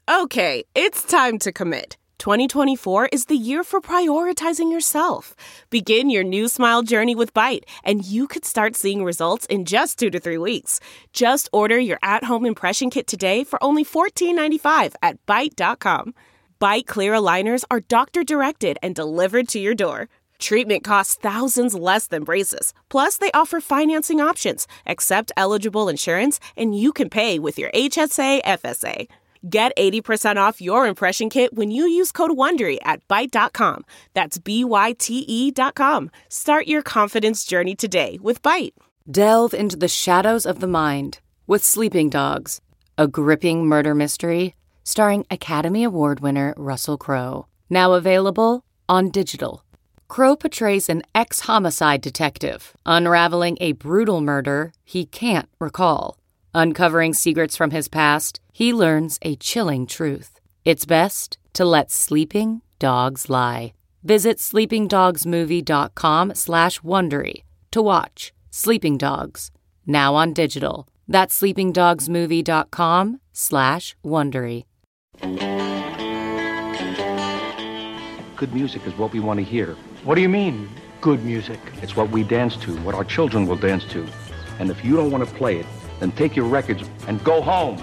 Okay, it's time to commit. 2024 is the year for prioritizing yourself. Begin your new smile journey with Byte, and you could start seeing results in just 2 to 3 weeks. Just order your at-home impression kit today for only $14.95 at Byte.com. Byte Clear aligners are doctor-directed and delivered to your door. Treatment costs thousands less than braces. Plus, they offer financing options, accept eligible insurance, and you can pay with your HSA FSA. Get 80% off your impression kit when you use code WONDERY at Byte.com. That's BYTE.com. Start your confidence journey today with Byte. Delve into the shadows of the mind with Sleeping Dogs, a gripping murder mystery starring Academy Award winner Russell Crowe. Now available on digital. Crowe portrays an ex-homicide detective unraveling a brutal murder he can't recall. Uncovering secrets from his past, he learns a chilling truth. It's best to let sleeping dogs lie. Visit sleepingdogsmovie.com/Wondery to watch Sleeping Dogs, now on digital. That's sleepingdogsmovie.com/Wondery. Good music is what we want to hear. What do you mean, good music? It's what we dance to, what our children will dance to. And if you don't want to play it, then take your records and go home.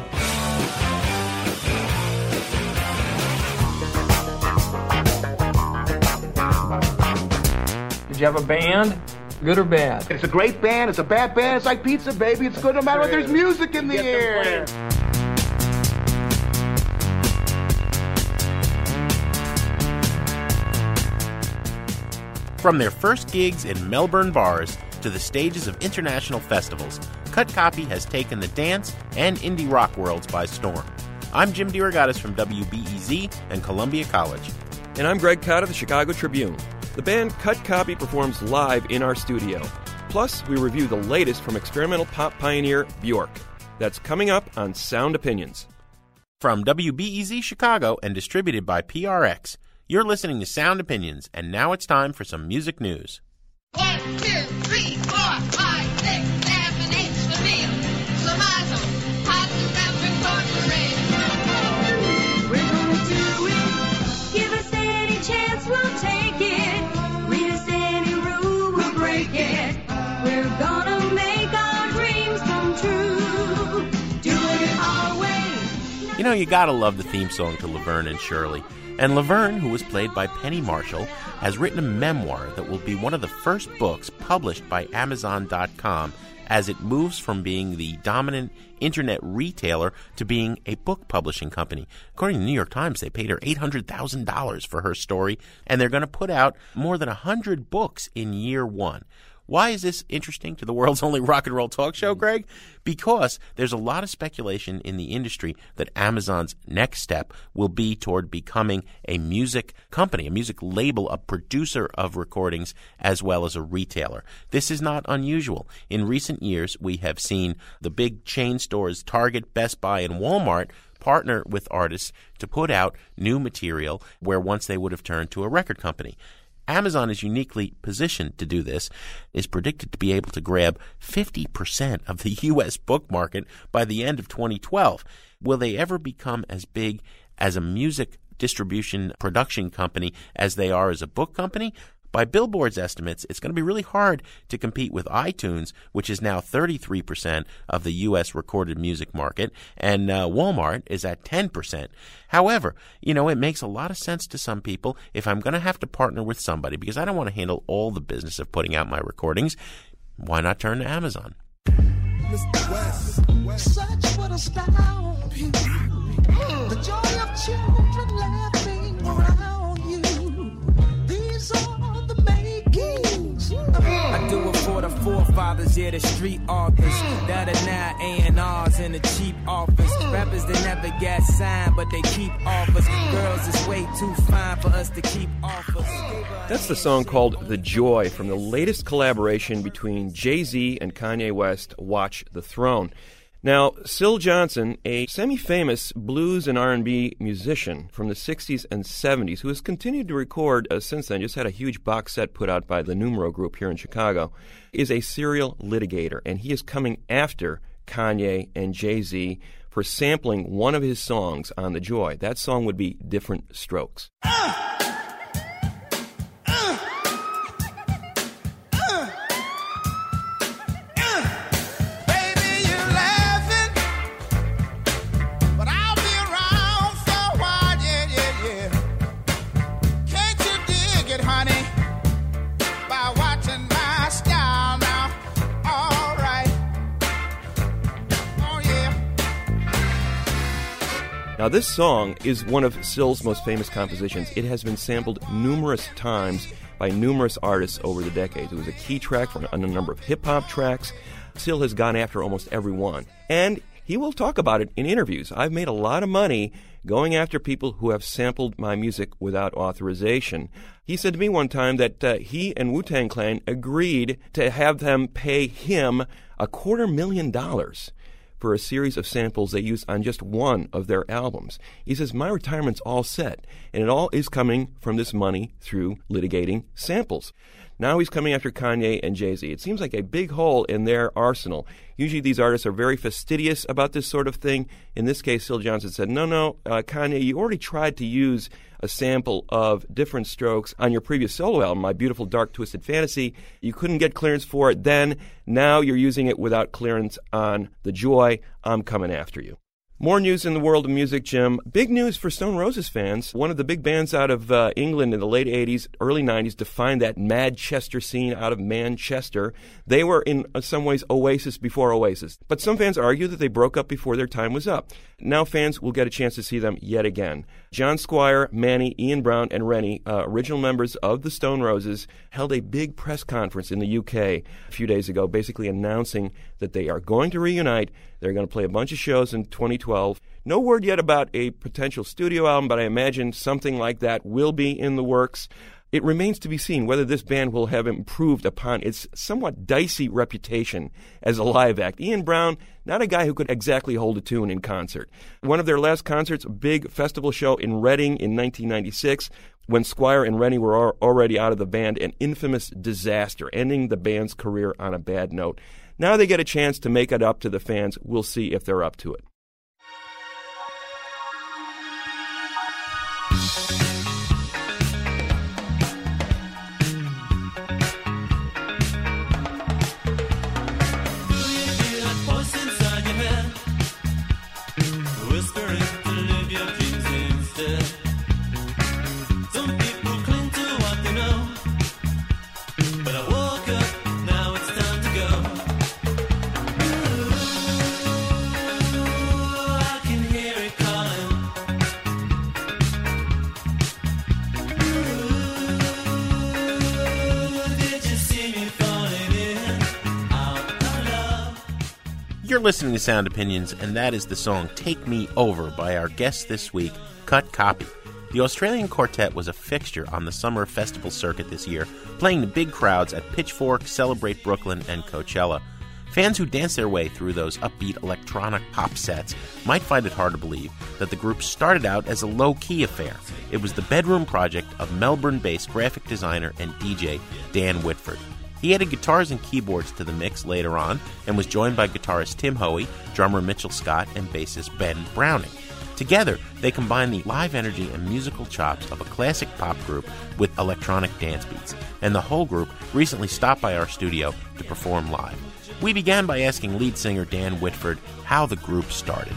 Did you have a band? Good or bad? It's a great band. It's a bad band. It's like pizza, baby. It's good no matter what. There's music in the air. From their first gigs in Melbourne bars to the stages of international festivals, Cut Copy has taken the dance and indie rock worlds by storm. I'm Jim DeRogatis from WBEZ and Columbia College. And I'm Greg Cott of the Chicago Tribune. The band Cut Copy performs live in our studio. Plus, we review the latest from experimental pop pioneer Bjork. That's coming up on Sound Opinions. From WBEZ Chicago and distributed by PRX, you're listening to Sound Opinions, and now it's time for some music news. 1, 2, 3, 4, 5, 6, 7, 8 for me. Survival, hot and incorporated. We're gonna do it. Give us any chance, we'll take it. Read us any rule, we'll break it. We're gonna make our dreams come true. Doing it our way. You know, you gotta love the theme song to Laverne and Shirley. And Laverne, who was played by Penny Marshall, has written a memoir that will be one of the first books published by Amazon.com as it moves from being the dominant internet retailer to being a book publishing company. According to the New York Times, they paid her $800,000 for her story, and they're going to put out more than 100 books in year one. Why is this interesting to the world's only rock and roll talk show, Greg? Because there's a lot of speculation in the industry that Amazon's next step will be toward becoming a music company, a music label, a producer of recordings, as well as a retailer. This is not unusual. In recent years, we have seen the big chain stores, Target, Best Buy, and Walmart, partner with artists to put out new material where once they would have turned to a record company. Amazon is uniquely positioned to do this, is predicted to be able to grab 50% of the U.S. book market by the end of 2012. Will they ever become as big as a music distribution production company as they are as a book company? By Billboard's estimates, it's going to be really hard to compete with iTunes, which is now 33% of the U.S. recorded music market, and Walmart is at 10%. However, you know, it makes a lot of sense to some people if I'm going to have to partner with somebody because I don't want to handle all the business of putting out my recordings. Why not turn to Amazon? Mr. West. Such what a style. The joy of children laughing around you. These are the makings. I do it for the forefathers, yeah, the street authors that are now A&Rs in the cheap office. Rappers that never got signed, but they keep offers. Girls is way too fine for us to keep offers. That's the song called The Joy from the latest collaboration between Jay-Z and Kanye West, Watch the Throne. Now, Syl Johnson, a semi-famous blues and R&B musician from the 60s and 70s, who has continued to record since then, just had a huge box set put out by the Numero Group here in Chicago, is a serial litigator, and he is coming after Kanye and Jay-Z for sampling one of his songs on The Joy. That song would be Different Strokes. Now, this song is one of Sill's most famous compositions. It has been sampled numerous times by numerous artists over the decades. It was a key track for a number of hip-hop tracks. Sill has gone after almost every one. And he will talk about it in interviews. I've made a lot of money going after people who have sampled my music without authorization. He said to me one time that he and Wu-Tang Clan agreed to have them pay him $250,000 for a series of samples they used on just one of their albums. He says, my retirement's all set, and it all is coming from this money through litigating samples. Now he's coming after Kanye and Jay-Z. It seems like a big hole in their arsenal. Usually these artists are very fastidious about this sort of thing. In this case, Syl Johnson said, no, Kanye, you already tried to use a sample of Different Strokes on your previous solo album, My Beautiful Dark Twisted Fantasy. You couldn't get clearance for it then. Now you're using it without clearance on The Joy. I'm coming after you. More news in the world of music, Jim. Big news for Stone Roses fans. One of the big bands out of England in the late 80s, early 90s defined that Manchester scene out of Manchester. They were in some ways Oasis before Oasis. But some fans argue that they broke up before their time was up. Now fans will get a chance to see them yet again. John Squire, Manny, Ian Brown, and Rennie, original members of the Stone Roses, held a big press conference in the UK a few days ago, basically announcing that they are going to reunite. They're going to play a bunch of shows in 2012. No word yet about a potential studio album, but I imagine something like that will be in the works. It remains to be seen whether this band will have improved upon its somewhat dicey reputation as a live act. Ian Brown, not a guy who could exactly hold a tune in concert. One of their last concerts, a big festival show in Reading in 1996, when Squire and Rennie were already out of the band, an infamous disaster, ending the band's career on a bad note. Now they get a chance to make it up to the fans. We'll see if they're up to it. You're listening to Sound Opinions, and that is the song Take Me Over by our guest this week, Cut Copy. The Australian quartet was a fixture on the summer festival circuit this year, playing to big crowds at Pitchfork, Celebrate Brooklyn, and Coachella. Fans who dance their way through those upbeat electronic pop sets might find it hard to believe that the group started out as a low-key affair. It was the bedroom project of Melbourne-based graphic designer and DJ Dan Whitford. He added guitars and keyboards to the mix later on and was joined by guitarist Tim Hoey, drummer Mitchell Scott, and bassist Ben Browning. Together, they combine the live energy and musical chops of a classic pop group with electronic dance beats, and the whole group recently stopped by our studio to perform live. We began by asking lead singer Dan Whitford how the group started.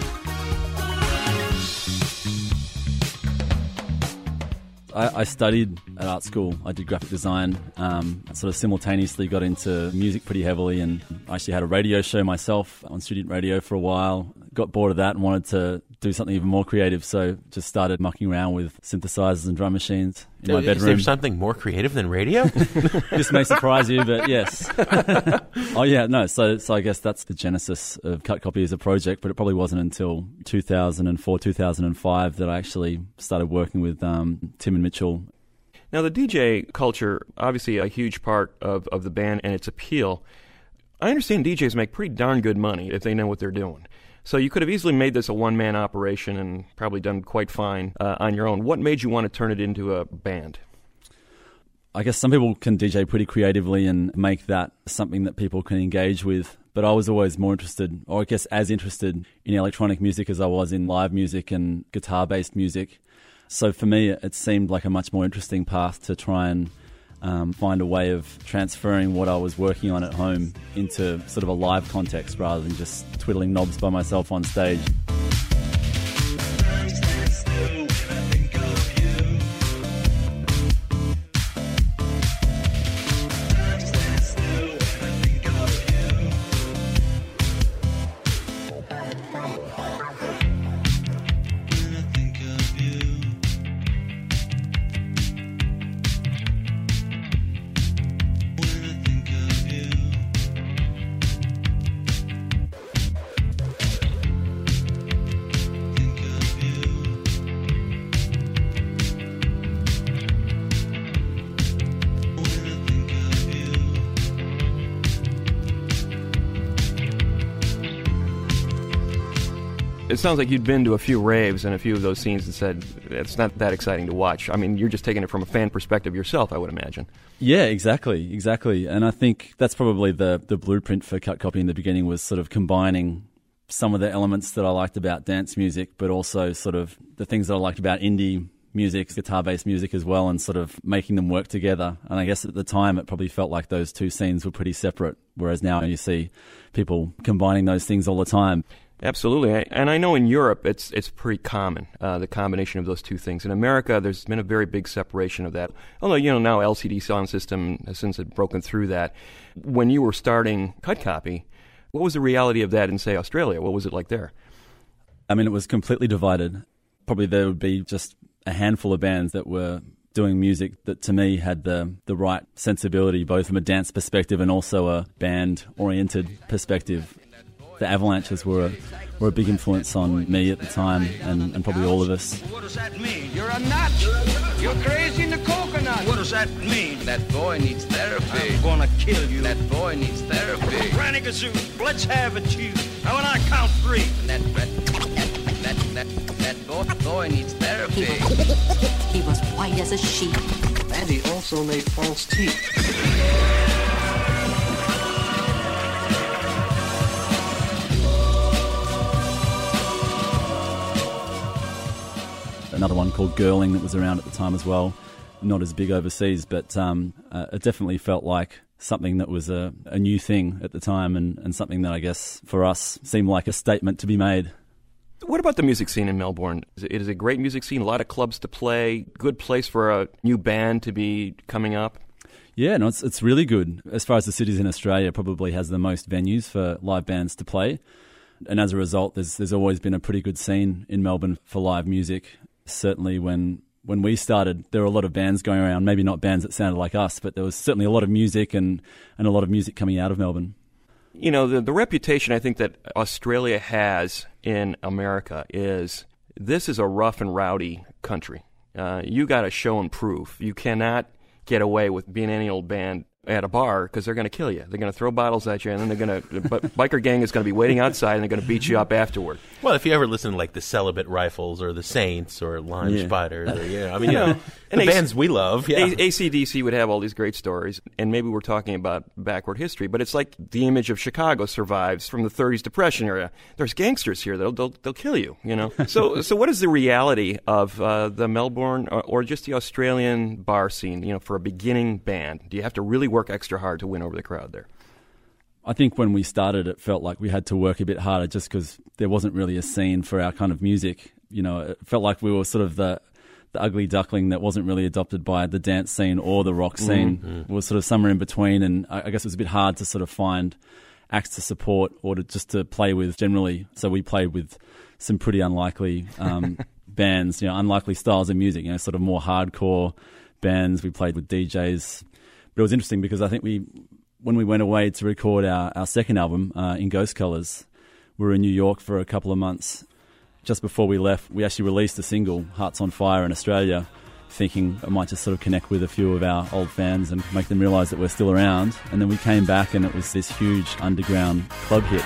I studied at art school. I did graphic design. I sort of simultaneously got into music pretty heavily, and I actually had a radio show myself on student radio for a while. Got bored of that and wanted to do something even more creative, so just started mucking around with synthesizers and drum machines in my bedroom. Is there something more creative than radio? This may surprise you, but yes. Oh yeah, no. So I guess that's the genesis of Cut Copy as a project, but it probably wasn't until 2004, 2005 that I actually started working with Tim and Mitchell. Now, the DJ culture, obviously a huge part of the band and its appeal. I understand DJs make pretty darn good money if they know what they're doing. So you could have easily made this a one-man operation and probably done quite fine on your own. What made you want to turn it into a band? I guess some people can DJ pretty creatively and make that something that people can engage with. But I was always more interested, or I guess as interested, in electronic music as I was in live music and guitar-based music. So for me, it seemed like a much more interesting path to try and find a way of transferring what I was working on at home into sort of a live context rather than just twiddling knobs by myself on stage. It sounds like you'd been to a few raves and a few of those scenes and said, it's not that exciting to watch. I mean, you're just taking it from a fan perspective yourself, I would imagine. Yeah, exactly. And I think that's probably the blueprint for Cut Copy in the beginning, was sort of combining some of the elements that I liked about dance music, but also sort of the things that I liked about indie music, guitar-based music as well, and sort of making them work together. And I guess at the time it probably felt like those two scenes were pretty separate, whereas now you see people combining those things all the time. Absolutely. And I know in Europe it's pretty common, the combination of those two things. In America, there's been a very big separation of that. Although, now LCD Sound System has since broken through that. When you were starting Cut Copy, what was the reality of that in, say, Australia? What was it like there? I mean, it was completely divided. Probably there would be just a handful of bands that were doing music that to me had the right sensibility, both from a dance perspective and also a band-oriented perspective. The Avalanches were a big influence on me at the time, and probably all of us. What does that mean? You're a nut. You're crazy in the coconut. What does that mean? That boy needs therapy. I'm gonna kill you. That boy needs therapy. Granny Gazoo, let's have it, you. Now when I count three. That boy needs therapy. He was white as a sheet. And he also made false teeth. Another one called Girling that was around at the time as well. Not as big overseas, but it definitely felt like something that was a new thing at the time, and something that I guess for us seemed like a statement to be made. What about the music scene in Melbourne? It is a great music scene, a lot of clubs to play, good place for a new band to be coming up. Yeah, no, it's really good. As far as the cities in Australia, probably has the most venues for live bands to play. And as a result, there's always been a pretty good scene in Melbourne for live music. Certainly when we started, there were a lot of bands going around, maybe not bands that sounded like us, but there was certainly a lot of music and a lot of music coming out of Melbourne. The reputation I think that Australia has in America is this is a rough and rowdy country. You got to show and prove. You cannot get away with being any old band at a bar because they're going to kill you. They're going to throw bottles at you, and then biker gang is going to be waiting outside, and they're going to beat you up afterward. Well, if you ever listen to like the Celibate Rifles or the Saints or Lime Spiders, or, the bands we love. Yeah. AC/DC would have all these great stories, and maybe we're talking about backward history, but it's like the image of Chicago survives from the 30s Depression era. There's gangsters here; they'll kill you. So what is the reality of the Melbourne or just the Australian bar scene? For a beginning band, do you have to really work extra hard to win over the crowd there? I think when we started, it felt like we had to work a bit harder just because there wasn't really a scene for our kind of music. It felt like we were sort of the ugly duckling that wasn't really adopted by the dance scene or the rock scene. Mm-hmm. It was sort of somewhere in between, and I guess it was a bit hard to sort of find acts to support or to play with generally. So we played with some pretty unlikely bands, unlikely styles of music, sort of more hardcore bands. We played with DJs. But it was interesting because I think when we went away to record our second album, In Ghost Colors, we were in New York for a couple of months. Just before we left, we actually released a single, Hearts on Fire, in Australia, thinking it might just sort of connect with a few of our old fans and make them realise that we're still around. And then we came back and it was this huge underground club hit.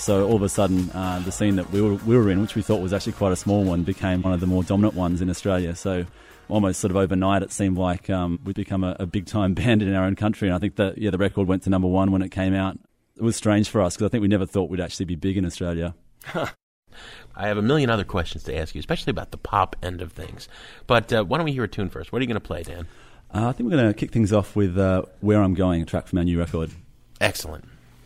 So all of a sudden, the scene that we were in, which we thought was actually quite a small one, became one of the more dominant ones in Australia. So almost sort of overnight, it seemed like we'd become a big-time band in our own country. And I think that, the record went to number one when it came out. It was strange for us because I think we never thought we'd actually be big in Australia. I have a million other questions to ask you, especially about the pop end of things. But why don't we hear a tune first? What are you going to play, Dan? I think we're going to kick things off with Where I'm Going, a track from our new record. Excellent.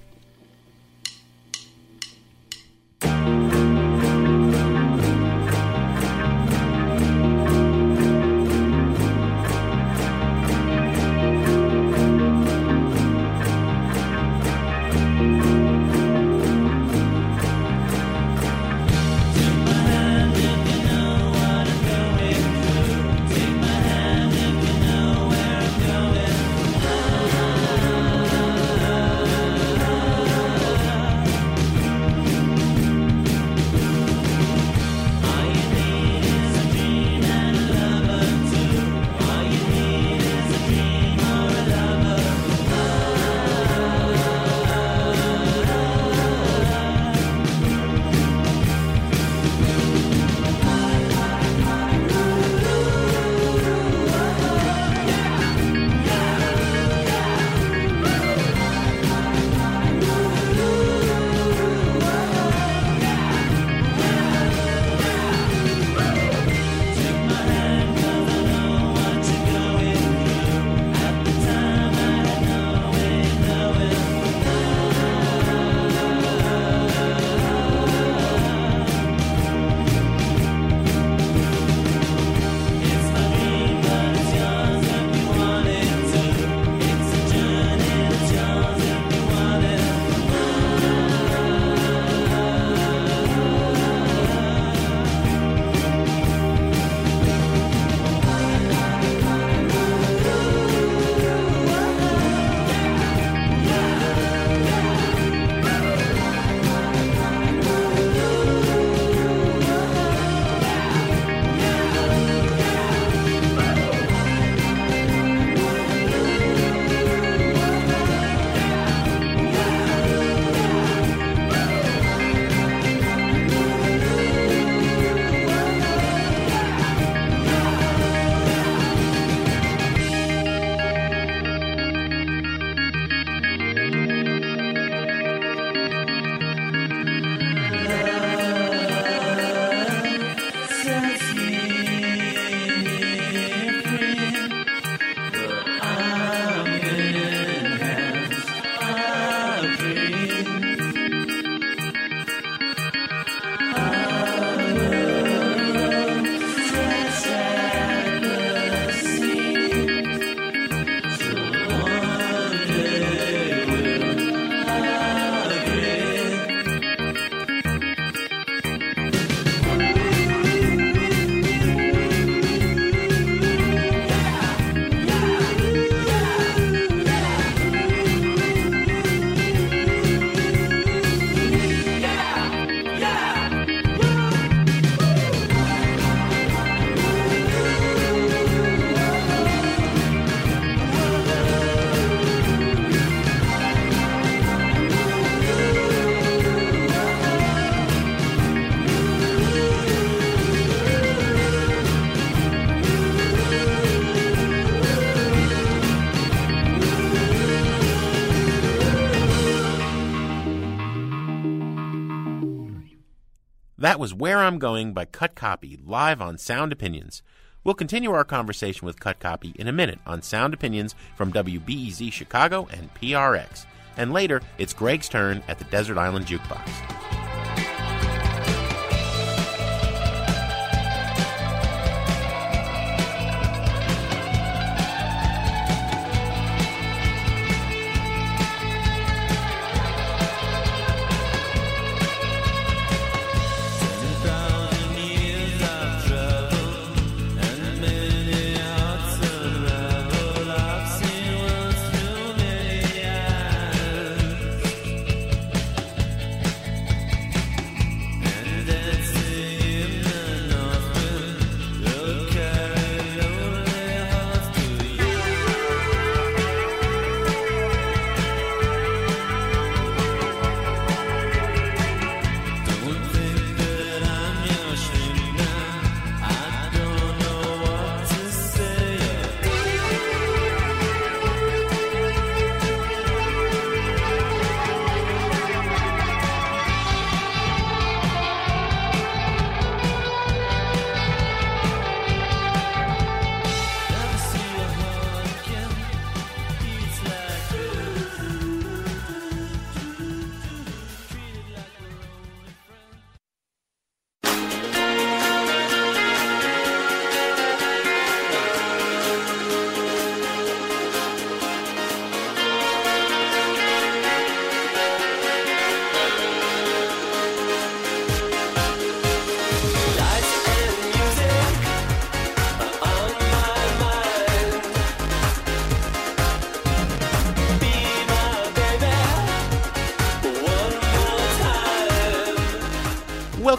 That was Where I'm Going by Cut Copy, live on Sound Opinions. We'll continue our conversation with Cut Copy in a minute on Sound Opinions from WBEZ Chicago and PRX. And later, it's Greg's turn at the Desert Island Jukebox.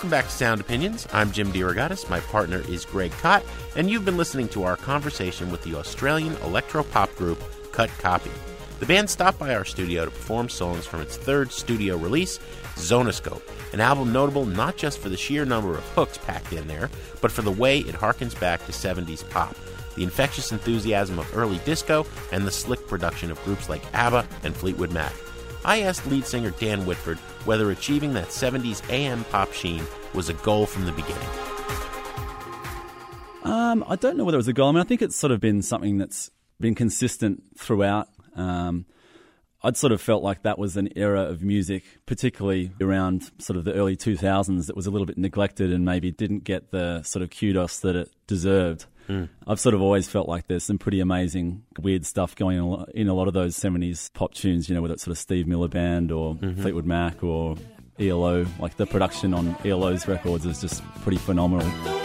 Welcome back to Sound Opinions. I'm Jim DeRogatis. My partner is Greg Kot, and you've been listening to our conversation with the Australian electro-pop group Cut Copy. The band stopped by our studio to perform songs from its third studio release, Zonoscope, an album notable not just for the sheer number of hooks packed in there, but for the way it harkens back to 70s pop, the infectious enthusiasm of early disco, and the slick production of groups like ABBA and Fleetwood Mac. I asked lead singer Dan Whitford whether achieving that 70s AM pop sheen was a goal from the beginning. I don't know whether it was a goal. I mean, I think it's sort of been something that's been consistent throughout. I'd sort of felt like that was an era of music, particularly around sort of the early 2000s, that was a little bit neglected and maybe didn't get the sort of kudos that it deserved. I've sort of always felt like there's some pretty amazing, weird stuff going on in a lot of those 70s pop tunes, you know, whether it's sort of Steve Miller Band or Fleetwood Mac or ELO. Like the production on ELO's records is just pretty phenomenal.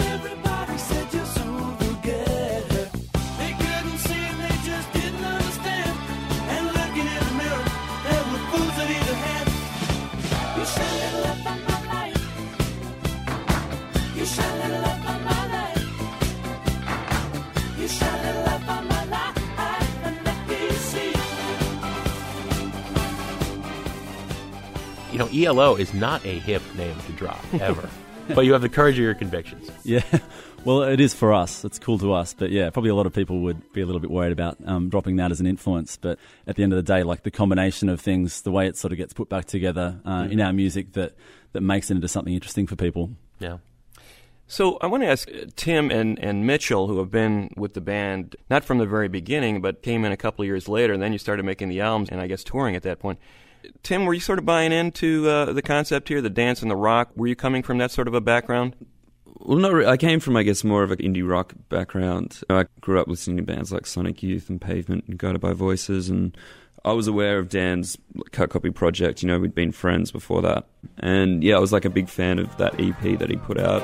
You know, ELO is not a hip name to drop, ever. But you have the courage of your convictions. Yeah, well, it is for us. It's cool to us. But yeah, probably a lot of people would be a little bit worried about dropping that as an influence. But at the end of the day, like the combination of things, the way it sort of gets put back together in our music that makes it into something interesting for people. Yeah. So I want to ask Tim and Mitchell, who have been with the band, not from the very beginning, but came in a couple of years later, and then you started making the albums and I guess touring at that point. Tim, were you sort of buying into the concept here, the dance and the rock? Were you coming from that sort of a background? Well, not really. I came from, I guess, more of an indie rock background. I grew up listening to bands like Sonic Youth and Pavement and Guided by Voices, and I was aware of Dan's Cut Copy project. You know, we'd been friends before that. And yeah, I was like a big fan of that EP that he put out.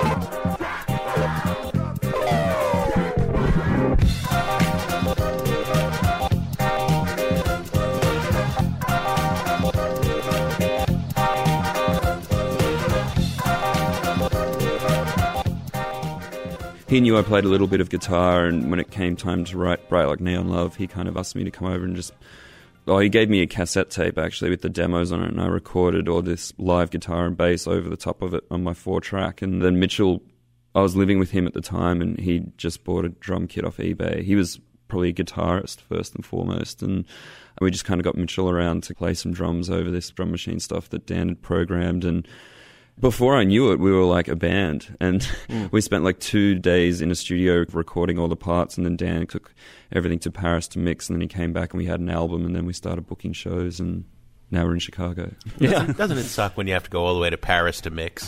He knew I played a little bit of guitar, and when it came time to write Bright Like Neon Love, he kind of asked me to come over and just... Oh, he gave me a cassette tape, actually, with the demos on it, and I recorded all this live guitar and bass over the top of it on my 4-track. And then Mitchell, I was living with him at the time, and he just bought a drum kit off eBay. He was probably a guitarist, first and foremost, and we just kind of got Mitchell around to play some drums over this drum machine stuff that Dan had programmed, and... Before I knew it, we were like a band, and we spent like 2 days in a studio recording all the parts, and then Dan took everything to Paris to mix, and then he came back and we had an album, and then we started booking shows, and now we're in Chicago. Yeah. Doesn't it suck when you have to go all the way to Paris to mix?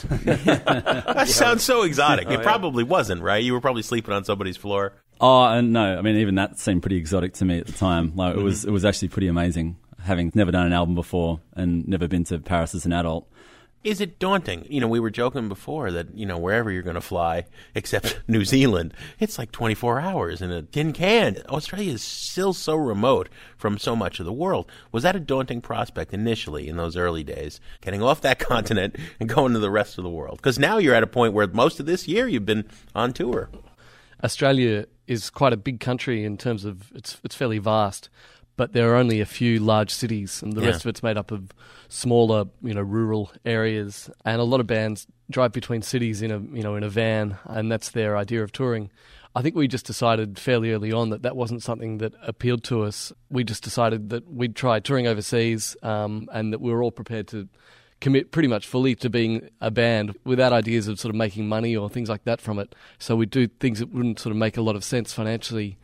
That sounds so exotic. It probably wasn't, right? You were probably sleeping on somebody's floor. Oh, and no, I mean, even that seemed pretty exotic to me at the time. Like, it was actually pretty amazing, having never done an album before and never been to Paris as an adult. Is it daunting? You know, we were joking before that, you know, wherever you're going to fly, except New Zealand, it's like 24 hours in a tin can. Australia is still so remote from so much of the world. Was that a daunting prospect initially in those early days, getting off that continent and going to the rest of the world? Because now you're at a point where most of this year you've been on tour. Australia is quite a big country in terms of it's fairly vast. But there are only a few large cities, and the rest of it's made up of smaller, you know, rural areas. And a lot of bands drive between cities in a van, and that's their idea of touring. I think we just decided fairly early on that wasn't something that appealed to us. We just decided that we'd try touring overseas, and that we were all prepared to commit pretty much fully to being a band without ideas of sort of making money or things like that from it. So we'd do things that wouldn't sort of make a lot of sense financially.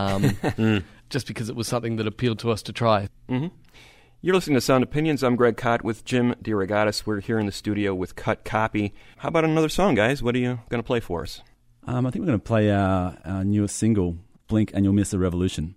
Just because it was something that appealed to us to try. Mm-hmm. You're listening to Sound Opinions. I'm Greg Kot with Jim DeRogatis. We're here in the studio with Cut Copy. How about another song, guys? What are you going to play for us? I think we're going to play our newest single, Blink and You'll Miss a Revolution.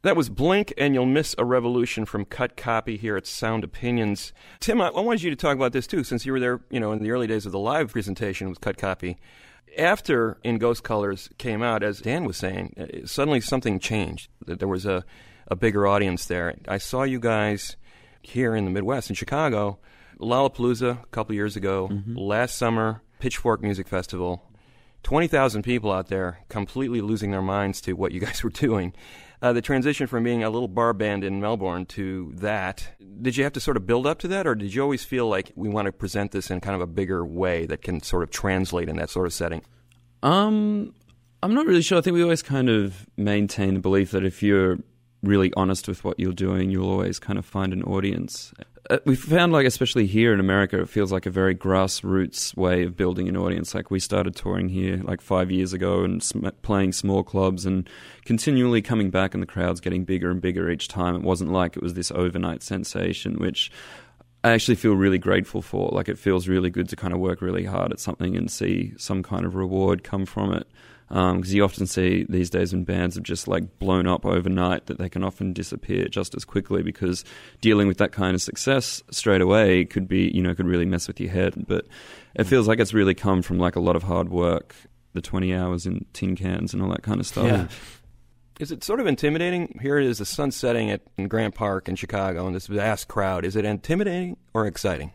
That was Blink, and You'll Miss a Revolution from Cut Copy here at Sound Opinions. Tim, I wanted you to talk about this too, since you were there, in the early days of the live presentation with Cut Copy. After In Ghost Colors came out, as Dan was saying, suddenly something changed. There was a bigger audience there. I saw you guys here in the Midwest, in Chicago, Lollapalooza a couple years ago, last summer, Pitchfork Music Festival, 20,000 people out there completely losing their minds to what you guys were doing. The transition from being a little bar band in Melbourne to that, did you have to sort of build up to that, or did you always feel like we want to present this in kind of a bigger way that can sort of translate in that sort of setting? I'm not really sure. I think we always kind of maintain the belief that if you're really honest with what you're doing, you'll always kind of find an audience. We found, like, especially here in America, it feels like a very grassroots way of building an audience. Like, we started touring here like 5 years ago and playing small clubs and continually coming back, and the crowd's getting bigger and bigger each time. It wasn't like it was this overnight sensation, which I actually feel really grateful for. Like, it feels really good to kind of work really hard at something and see some kind of reward come from it. Because you often see these days when bands have just like blown up overnight, that they can often disappear just as quickly, because dealing with that kind of success straight away could be, could really mess with your head. But it feels like it's really come from like a lot of hard work, the 20 hours in tin cans and all that kind of stuff. Yeah. Is it sort of intimidating? Here it is, the sun setting in Grant Park in Chicago, and this vast crowd. Is it intimidating or exciting?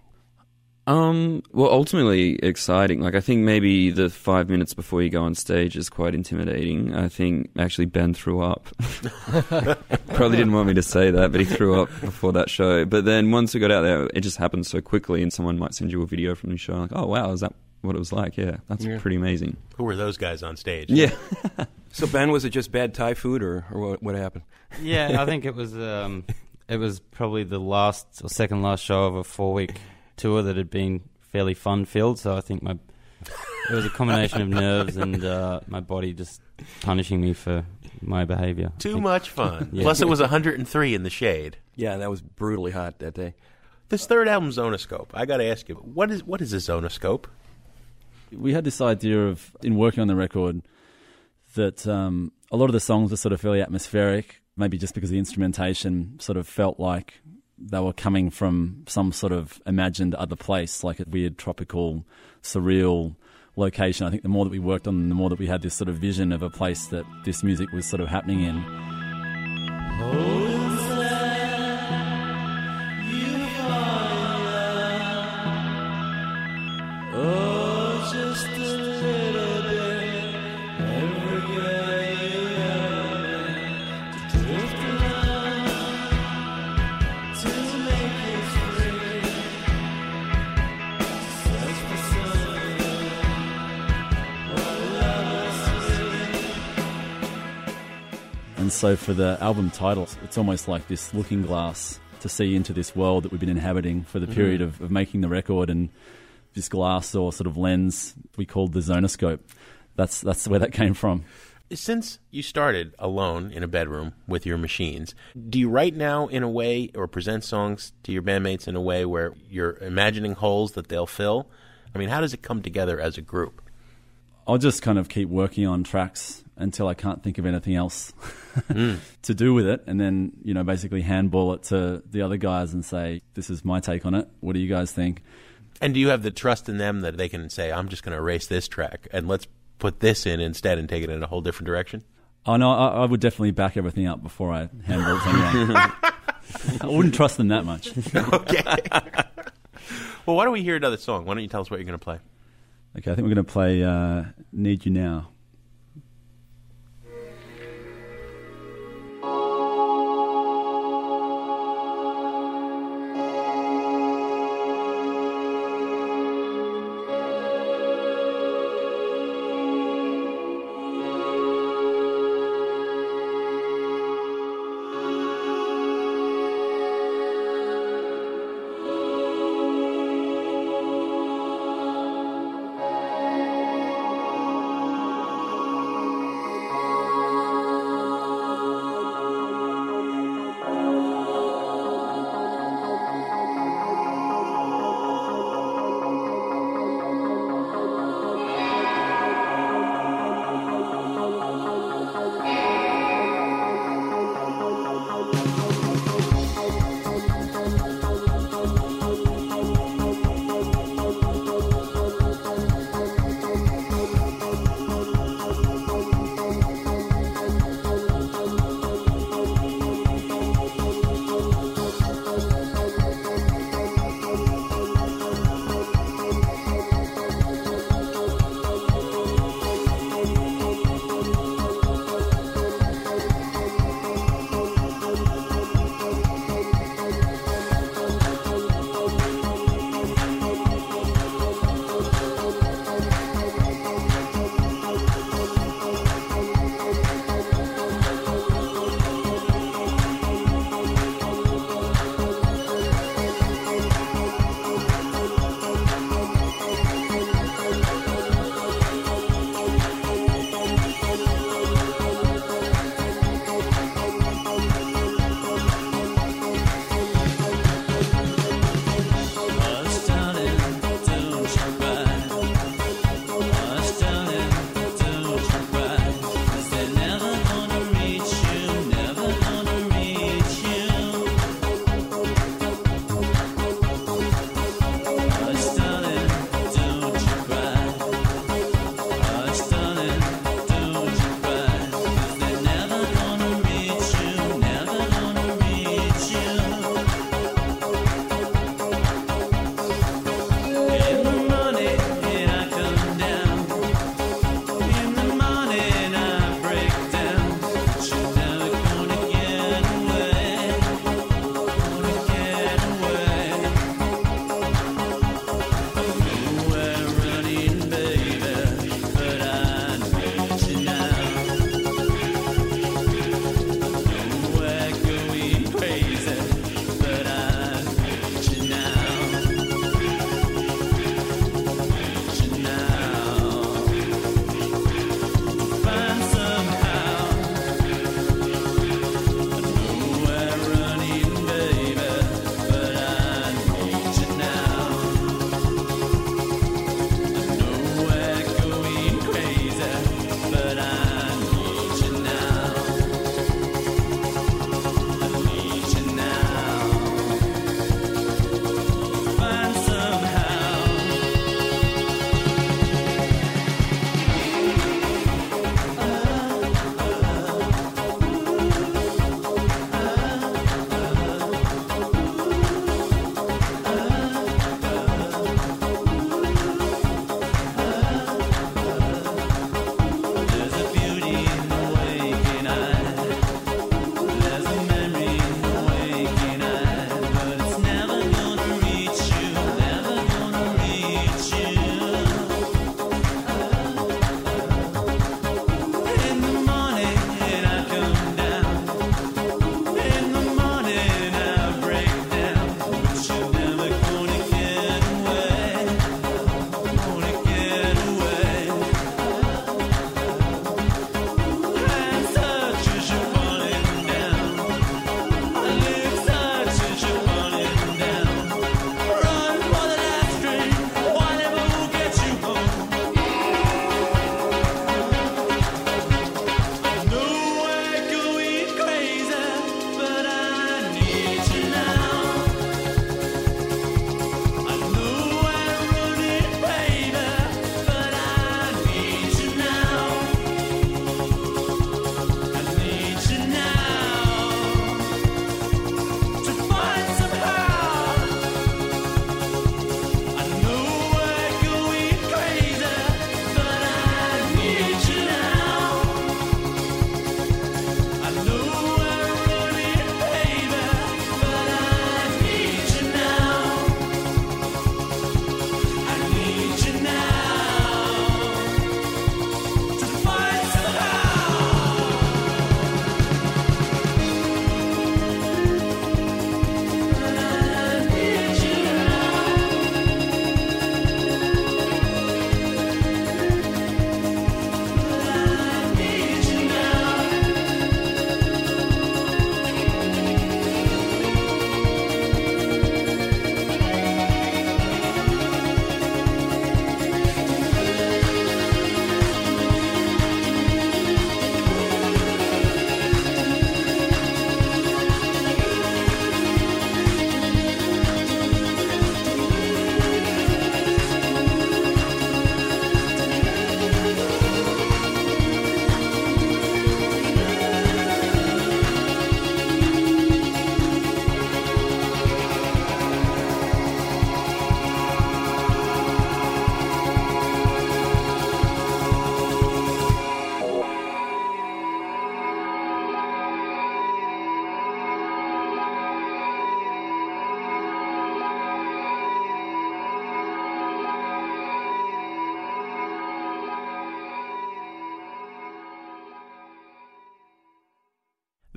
Well, ultimately exciting. Like, I think maybe the 5 minutes before you go on stage is quite intimidating. I think actually Ben threw up. Probably didn't want me to say that, but he threw up before that show. But then once we got out there, it just happened so quickly, and someone might send you a video from the show, like, oh wow, is that what it was like? Yeah, that's pretty amazing. Who were those guys on stage? Yeah. So Ben, was it just bad Thai food, or what happened? Yeah, I think it was probably the last or second last show of a 4-week tour that had been fairly fun-filled, so I think it was a combination of nerves and my body just punishing me for my behavior. Too much fun. Yeah. Plus it was 103 in the shade. Yeah, that was brutally hot that day. This third album, Zonoscope, I got to ask you, what is a Zonoscope? We had this idea of, in working on the record, that a lot of the songs were sort of fairly atmospheric, maybe just because the instrumentation sort of felt like they were coming from some sort of imagined other place, like a weird tropical, surreal location. I think the more that we worked on them, the more that we had this sort of vision of a place that this music was sort of happening in. And so for the album title, it's almost like this looking glass to see into this world that we've been inhabiting for the period of making the record, and this glass or sort of lens we called the Zonoscope. That's where that came from. Since you started alone in a bedroom with your machines, do you write now in a way or present songs to your bandmates in a way where you're imagining holes that they'll fill? I mean, how does it come together as a group? I'll just kind of keep working on tracks until I can't think of anything else to do with it, and then, basically handball it to the other guys and say, this is my take on it. What do you guys think? And do you have the trust in them that they can say, I'm just going to erase this track and let's put this in instead and take it in a whole different direction? Oh, no, I would definitely back everything up before I handball it to anyone. I wouldn't trust them that much. Okay. Well, why don't we hear another song? Why don't you tell us what you're going to play? Okay, I think we're going to play Need You Now.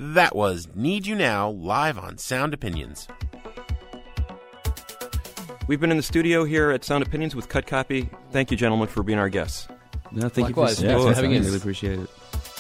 That was Need You Now, live on Sound Opinions. We've been in the studio here at Sound Opinions with Cut Copy. Thank you, gentlemen, for being our guests. No, thank Likewise. you for Thanks for having I us. really appreciate it.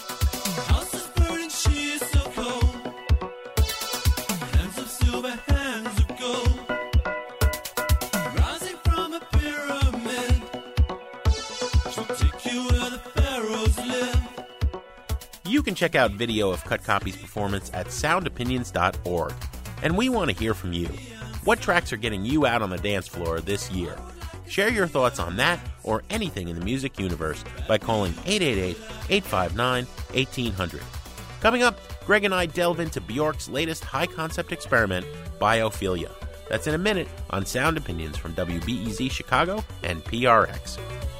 You can check out video of Cut Copy's performance at soundopinions.org. And we want to hear from you. What tracks are getting you out on the dance floor this year? Share your thoughts on that or anything in the music universe by calling 888-859-1800. Coming up, Greg and I delve into Bjork's latest high-concept experiment, Biophilia. That's in a minute on Sound Opinions from WBEZ Chicago and PRX.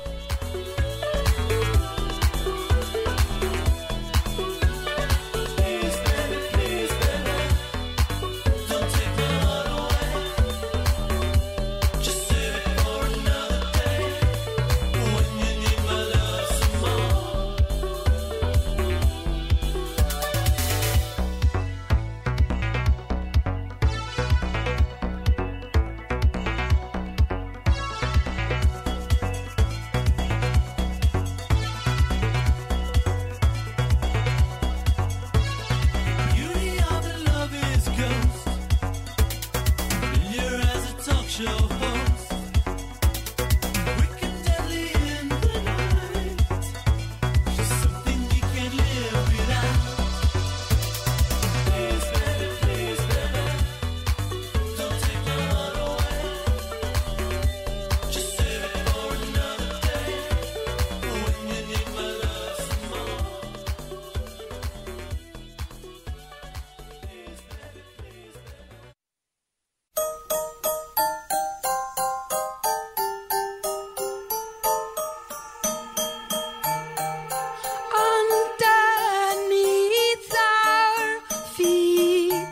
Underneath our feet,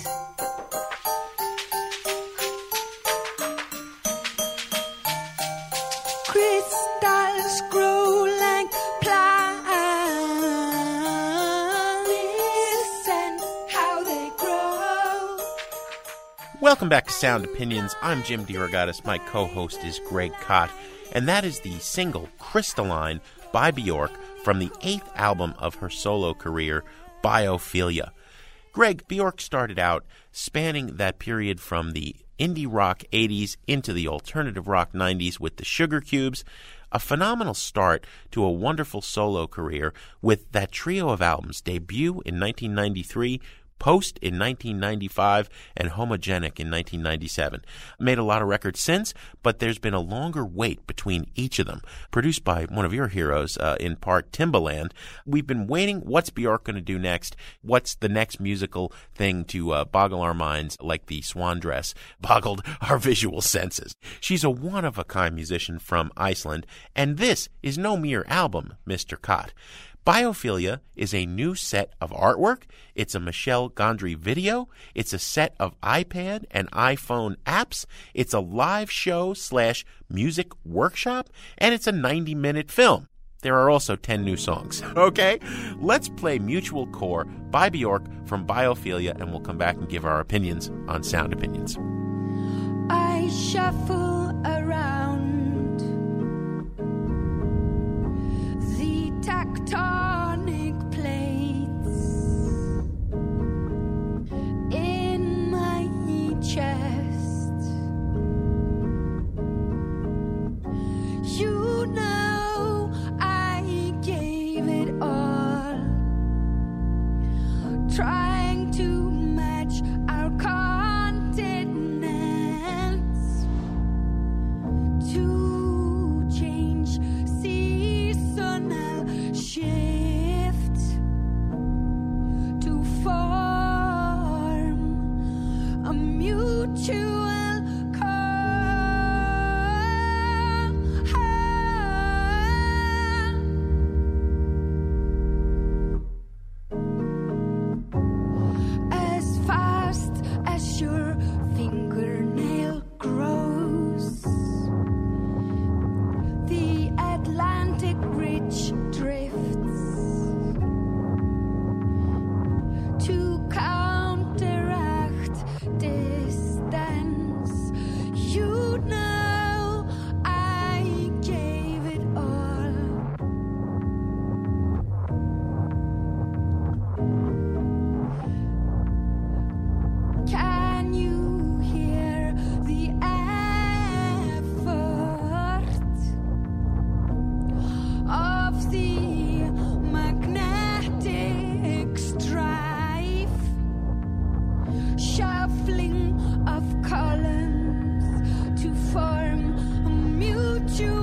crystals grow like plants. Listen how they grow. Welcome back to Sound Opinions. I'm Jim DeRogatis. My co-host is Greg Kot, and that is the single Crystalline by Bjork from the 8th album of her solo career, Biophilia. Greg, Bjork started out spanning that period from the indie rock 80s into the alternative rock 90s with the Sugar Cubes, a phenomenal start to a wonderful solo career with that trio of albums, Debut in 1993, Post in 1995, and Homogenic in 1997. Made a lot of records since, but there's been a longer wait between each of them. Produced by one of your heroes, in part, Timbaland. We've been waiting. What's Bjork going to do next? What's the next musical thing to boggle our minds like the swan dress boggled our visual senses? She's a one-of-a-kind musician from Iceland, and this is no mere album, Mr. Kot. Biophilia is a new set of artwork. It's a Michel Gondry video. It's a set of iPad and iPhone apps. It's a live show / music workshop. And it's a 90-minute film. There are also 10 new songs. Okay? Let's play Mutual Core by Bjork from Biophilia, and we'll come back and give our opinions on Sound Opinions. I shuffle around the tectonic plates in my chest. You know I gave it all, trying to match our continents shuffling of columns to form a mutual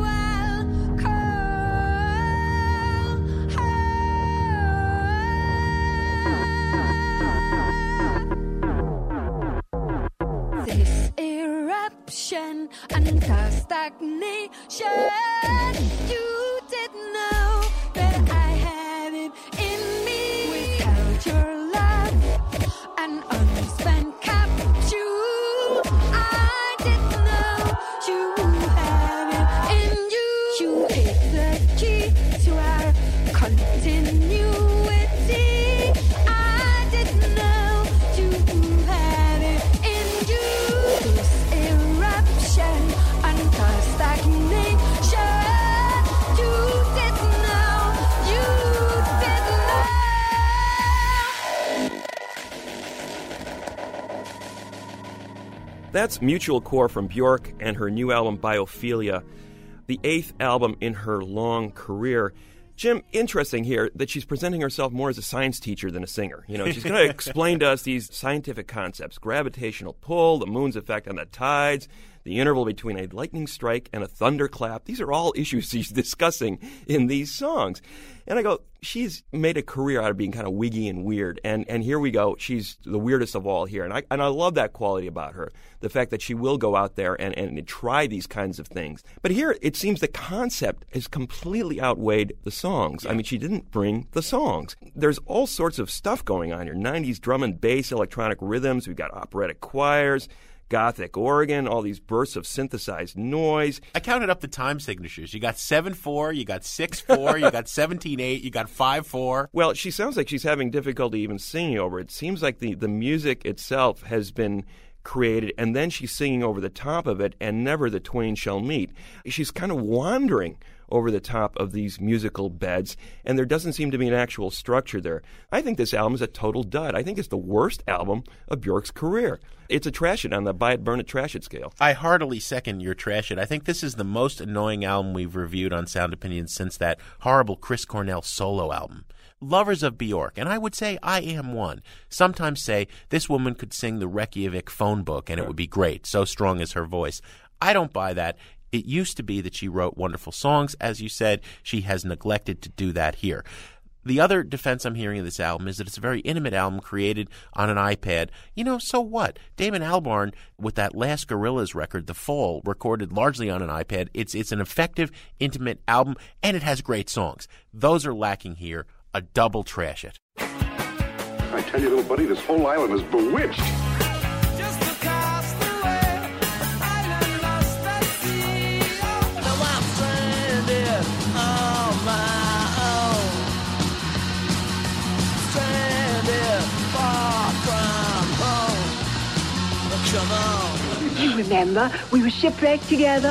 this eruption under stagnation. You didn't know that I had it in me. Without your love and unspent capture, I didn't know you had it in you. You hit the key to our continuity. I didn't know you had it in you. This eruption under stagnation. You didn't know. You didn't know. That's Mutual Core from Bjork and her new album Biophilia, the 8th album in her long career. Jim, interesting here that she's presenting herself more as a science teacher than a singer. You know, she's going to explain to us these scientific concepts: gravitational pull, the moon's effect on the tides, the interval between a lightning strike and a thunderclap. These are all issues she's discussing in these songs. And I go, she's made a career out of being kind of wiggy and weird. And here we go. She's the weirdest of all here. And I love that quality about her, the fact that she will go out there and try these kinds of things. But here it seems the concept has completely outweighed the songs. Yeah. I mean, she didn't bring the songs. There's all sorts of stuff going on here. 90s drum and bass, electronic rhythms. We've got operatic choirs, Gothic organ, all these bursts of synthesized noise. I counted up the time signatures. You got 7/4, you got 6/4, you got 17/8, you got 5/4. Well, she sounds like she's having difficulty even singing over it. It seems like the music itself has been created, and then she's singing over the top of it, and never the twain shall meet. She's kind of wandering over the top of these musical beds, and there doesn't seem to be an actual structure there. I think this album is a total dud. I think it's the worst album of Bjork's career. It's a trash it on the buy it, burn it, trash it scale. I heartily second your trash it. I think this is the most annoying album we've reviewed on Sound Opinions since that horrible Chris Cornell solo album. Lovers of Bjork, and I would say I am one, sometimes say this woman could sing the Reykjavik phone book and it would be great, so strong is her voice. I don't buy that. It used to be that she wrote wonderful songs. As you said, she has neglected to do that here. The other defense I'm hearing of this album is that it's a very intimate album created on an iPad. You know, so what? Damon Albarn, with that last Gorillaz record, The Fall, recorded largely on an iPad. It's an effective, intimate album, and it has great songs. Those are lacking here. A double trash it. I tell you, little buddy, this whole island is bewitched. You remember, we were shipwrecked together.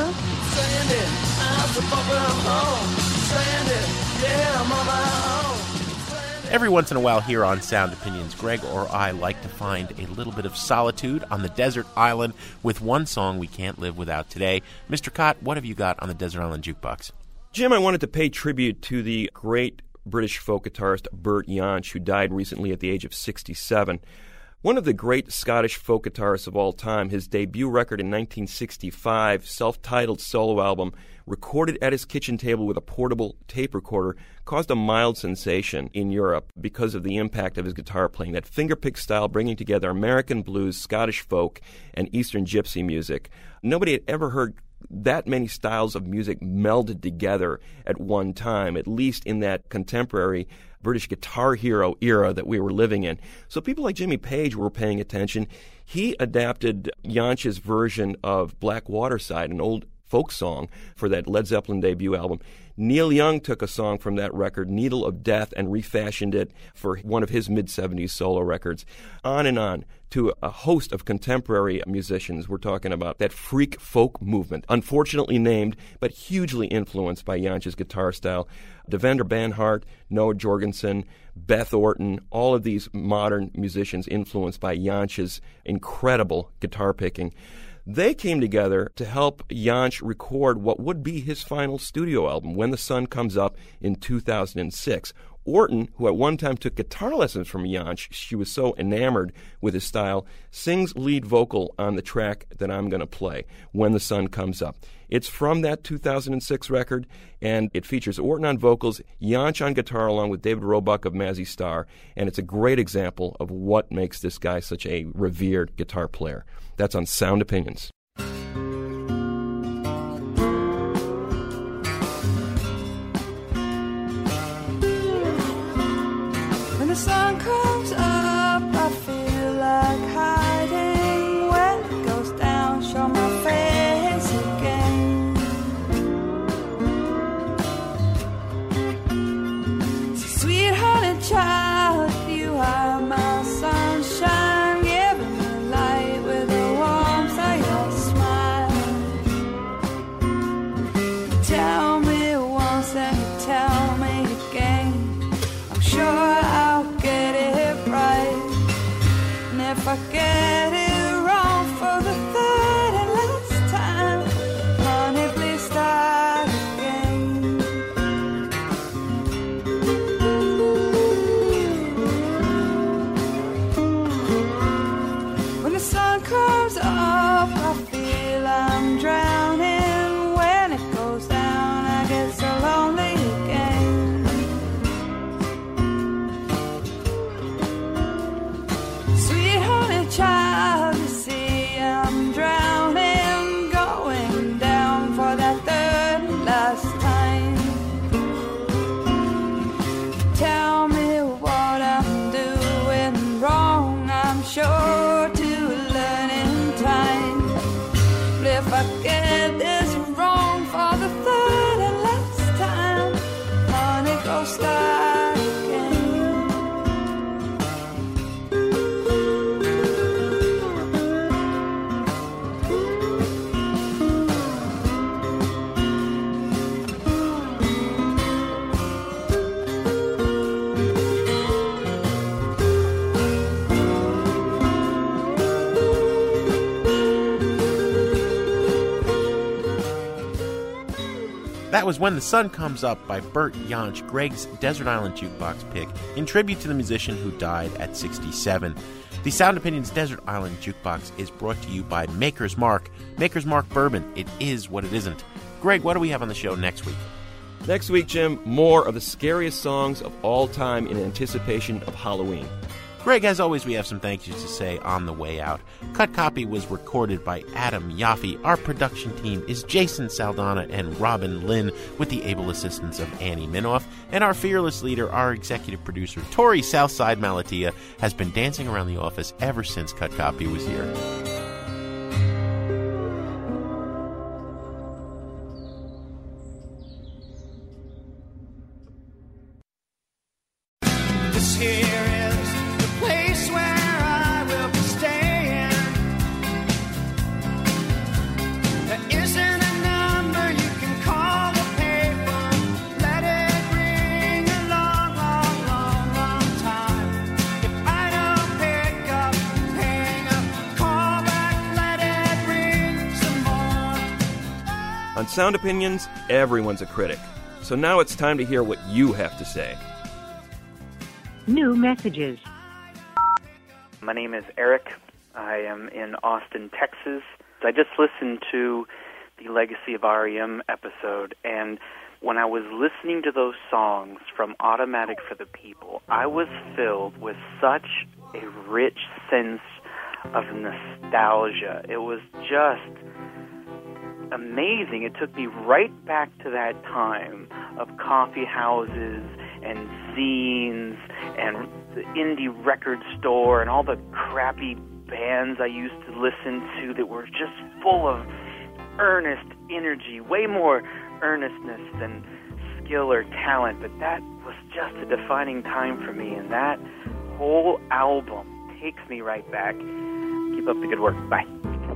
Every once in a while here on Sound Opinions, Greg or I like to find a little bit of solitude on the desert island with one song we can't live without today. Mr. Cott, what have you got on the Desert Island Jukebox? Jim, I wanted to pay tribute to the great British folk guitarist Bert Jansch, who died recently at the age of 67. One of the great Scottish folk guitarists of all time, his debut record in 1965, self-titled solo album, recorded at his kitchen table with a portable tape recorder, caused a mild sensation in Europe because of the impact of his guitar playing, that fingerpick style bringing together American blues, Scottish folk, and Eastern gypsy music. Nobody had ever heard that many styles of music melded together at one time, at least in that contemporary British guitar hero era that we were living in. So people like Jimmy Page were paying attention. He adapted Jansch's version of Black Waterside, an old folk song, for that Led Zeppelin debut album. Neil Young took a song from that record, Needle of Death, and refashioned it for one of his mid-'70s solo records. On and on to a host of contemporary musicians. We're talking about that freak folk movement, unfortunately named, but hugely influenced by Jansch's guitar style. Devendra Banhart, Noah Jorgensen, Beth Orton, all of these modern musicians influenced by Jansch's incredible guitar picking. They came together to help Jansch record what would be his final studio album, When the Sun Comes Up, in 2006. Orton, who at one time took guitar lessons from Jansch, she was so enamored with his style, sings lead vocal on the track that I'm going to play, When the Sun Comes Up. It's from that 2006 record, and it features Orton on vocals, Jansch on guitar, along with David Roebuck of Mazzy Star, and it's a great example of what makes this guy such a revered guitar player. That's on Sound Opinions. When the sun comes up, I feel like hiding. When it goes down, show my face again. Sweet honey child, you are my sunshine, giving me light with the warmth of your smile. Tell me once and you tell me again. I'm sure I'll get it right. And if I get it wrong for the third and last time, honey, please start again. When the sun comes up, I feel I'm drowning. When it goes down, I get so lonely again. Sweet honey child, you see I'm drowning, going down for that third and last time. Tell me what I'm doing wrong, I'm sure to learn in time. But if I get this wrong for the third and last time, honey, go start again. That was When the Sun Comes Up by Bert Jansch, Greg's Desert Island Jukebox pick, in tribute to the musician who died at 67. The Sound Opinions Desert Island Jukebox is brought to you by Maker's Mark. Maker's Mark Bourbon. It is what it isn't. Greg, what do we have on the show next week? Next week, Jim, more of the scariest songs of all time in anticipation of Halloween. Greg, as always, we have some thank yous to say on the way out. Cut Copy was recorded by Adam Yaffe. Our production team is Jason Saldana and Robin Lynn, with the able assistance of Annie Minoff. And our fearless leader, our executive producer, Tori Southside Malatia, has been dancing around the office ever since Cut Copy was here. This here is the place where I will be staying. There isn't a number you can call the paper. Let it ring a long, long, long, long time. If I don't pick up, hang up, call back, let it ring some more. On Sound Opinions, everyone's a critic. So now it's time to hear what you have to say. New messages. My name is Eric. I am in Austin, Texas. I just listened to the Legacy of REM episode, and when I was listening to those songs from Automatic for the People, I was filled with such a rich sense of nostalgia. It was just amazing. It took me right back to that time of coffee houses and zines and the indie record store and all the crappy bands I used to listen to that were just full of earnest energy, way more earnestness than skill or talent. But that was just a defining time for me, and that whole album takes me right back. Keep up the good work. Bye.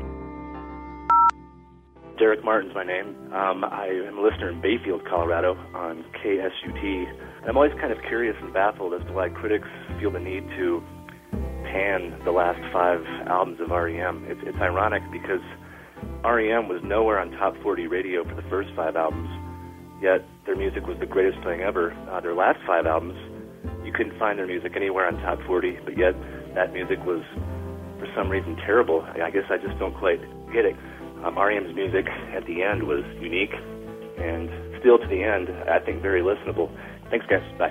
Derek Martin's my name. I am a listener in Bayfield, Colorado on KSUT. And I'm always kind of curious and baffled as to why critics feel the need to pan the last 5 albums of REM. It's ironic because REM was nowhere on top 40 radio for the first 5 albums, yet their music was the greatest thing ever. Their last 5 albums you couldn't find their music anywhere on Top 40, but yet that music was, for some reason, terrible. I guess I just don't quite get it. R.E.M.'s music at the end was unique, and still to the end, I think very listenable. Thanks, guys. Bye.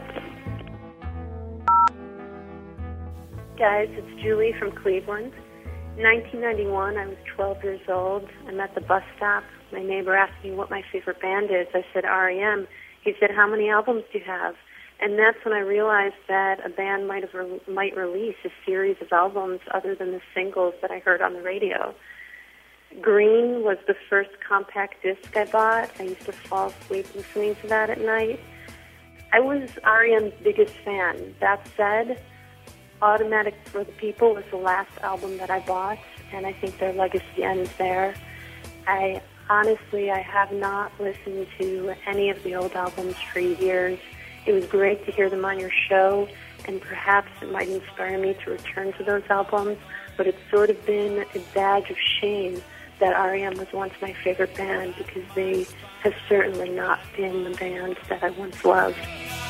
Guys, it's Julie from Cleveland. In 1991, I was 12 years old. I'm at the bus stop. My neighbor asked me what my favorite band is. I said R.E.M. He said, "How many albums do you have?" And that's when I realized that a band might release a series of albums other than the singles that I heard on the radio. Green was the first compact disc I bought. I used to fall asleep listening to that at night. I was R.E.M.'s biggest fan. That said, Automatic for the People was the last album that I bought, and I think their legacy ends there. I have not listened to any of the old albums for years. It was great to hear them on your show, and perhaps it might inspire me to return to those albums, but it's sort of been a badge of shame that R.E.M. was once my favorite band, because they have certainly not been the band that I once loved.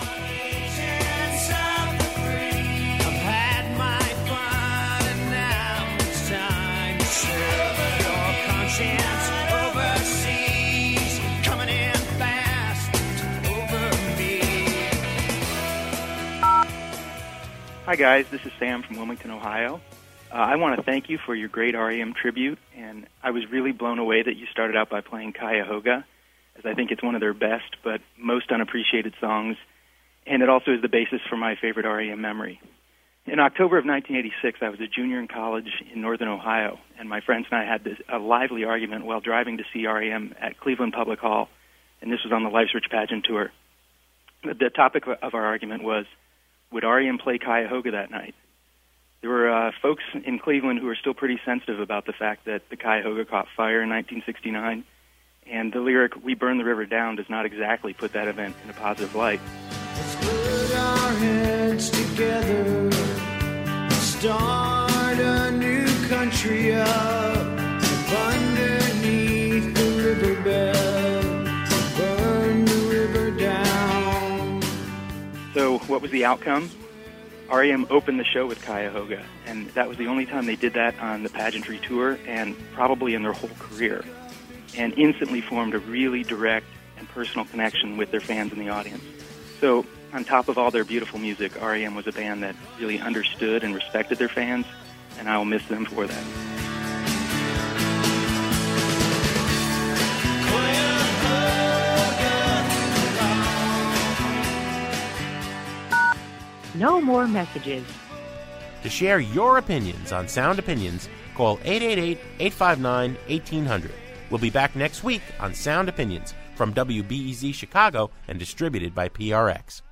Hi guys, this is Sam from Wilmington, Ohio. I want to thank you for your great R.E.M. tribute, and I was really blown away that you started out by playing Cuyahoga, as I think it's one of their best but most unappreciated songs, and it also is the basis for my favorite R.E.M. memory. In October of 1986, I was a junior in college in northern Ohio, and my friends and I had a lively argument while driving to see R.E.M. at Cleveland Public Hall, and this was on the Life's Rich pageant tour. The topic of our argument was, would R.E.M. play Cuyahoga that night? There were folks in Cleveland who were still pretty sensitive about the fact that the Cuyahoga caught fire in 1969, and the lyric, "We Burn the River Down," does not exactly put that event in a positive light. Let's put our heads together, start a new country up underneath the riverbed, burn the river down. So what was the outcome? R.E.M. opened the show with Cuyahoga, and that was the only time they did that on the pageantry tour and probably in their whole career, and instantly formed a really direct and personal connection with their fans in the audience. So on top of all their beautiful music, R.E.M. was a band that really understood and respected their fans, and I will miss them for that. No more messages. To share your opinions on Sound Opinions, call 888-859-1800. We'll be back next week on Sound Opinions from WBEZ Chicago and distributed by PRX.